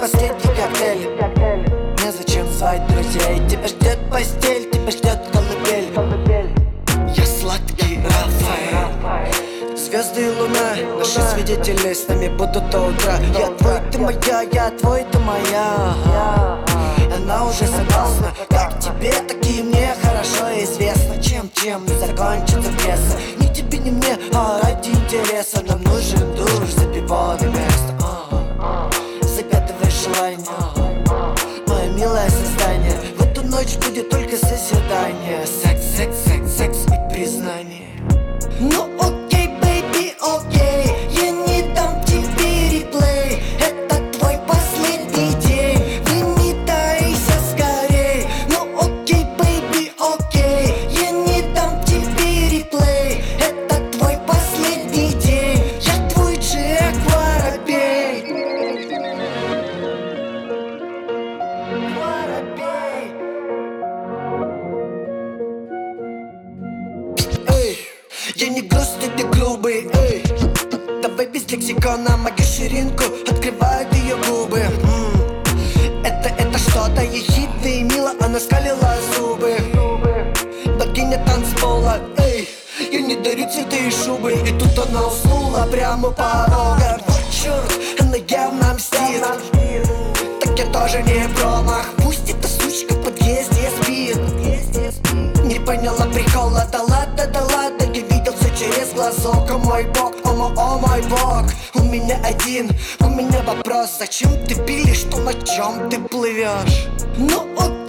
последний коктейль. Незачем звать друзей, тебя ждет постель, тебя ждет колыбель. Я сладкий Рафаэль, звезды и луна, наши свидетели с нами будут до утра. Я твой, ты моя, я твой, ты моя. Она уже согласна, как тебе, так и мне хорошо известно, чем закончится пьеса. Ни тебе, ни мне, а ради интереса нам нужен душ, забиванное место. Загадывай желание, мое милое создание. В эту ночь будет только созидание. Секс, секс, секс, секс и признание. Ну окей, бэйби, окей, я не дам тебе реплей. Это твой последний день, выметайся скорей. Ну окей, бэйби, окей, я не дам тебе реплей. Это твой последний день, я твой Джек Воробей. Эй, я не грустный, ты грубый, эй. Давай без лексикона мою ширинку, открывают ее губы. Это что-то ехидное и мило, она скалила зубы. Богиня танцпола, эй. Я не дарю цветы и шубы, и тут она уснула прямо у порога. Вот черт, она явно мстит. Так я тоже не промах. Пусть эта сучка в подъезде спит. Не поняла прикола, да ладно, я видел все через глазок. О мой бог, о мой бог. У меня вопрос, зачем ты пилишь то, на чем ты плывешь? Ну окей.